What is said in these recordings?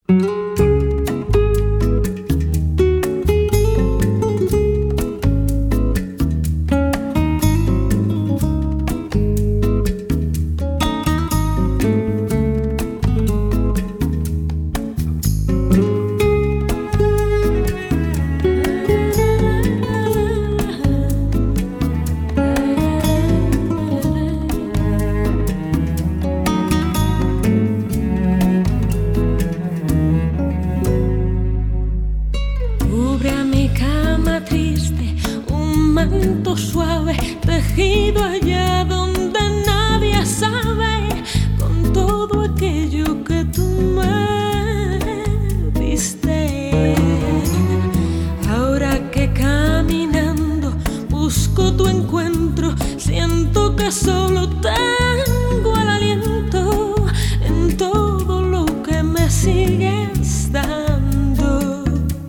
Suave, tejido allá donde nadie sabe, con todo aquello que tú me diste. Ahora que caminando busco tu encuentro, siento que solo tengo el aliento en todo lo que me sigues dando.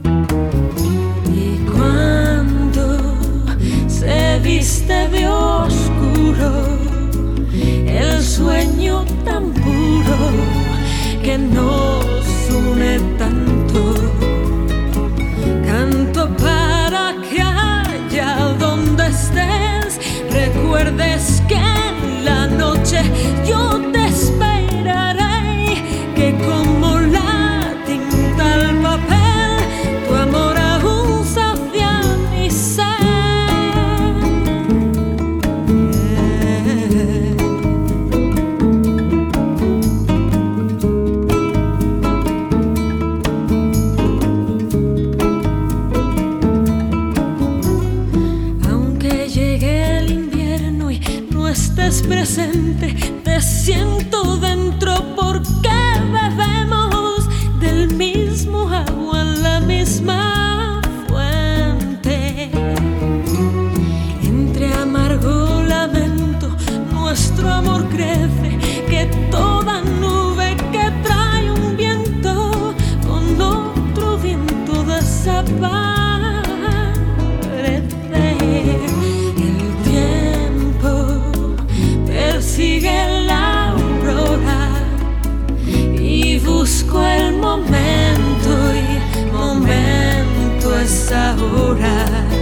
Y cuando se viste de oscuro el sueño tan puro que nos une tanto, canto para que allá donde estés recuerdes que en la noche yo te esperaré, que como la tinta al papel tu amor aún sacia mi ser. Presente, te siento dentro porque bebemos del mismo agua en la misma fuente. Entre amargo lamento nuestro amor crece, que toda nube que trae un viento con otro viento desaparece. Sigue la aurora y busco el momento, y momento es ahora.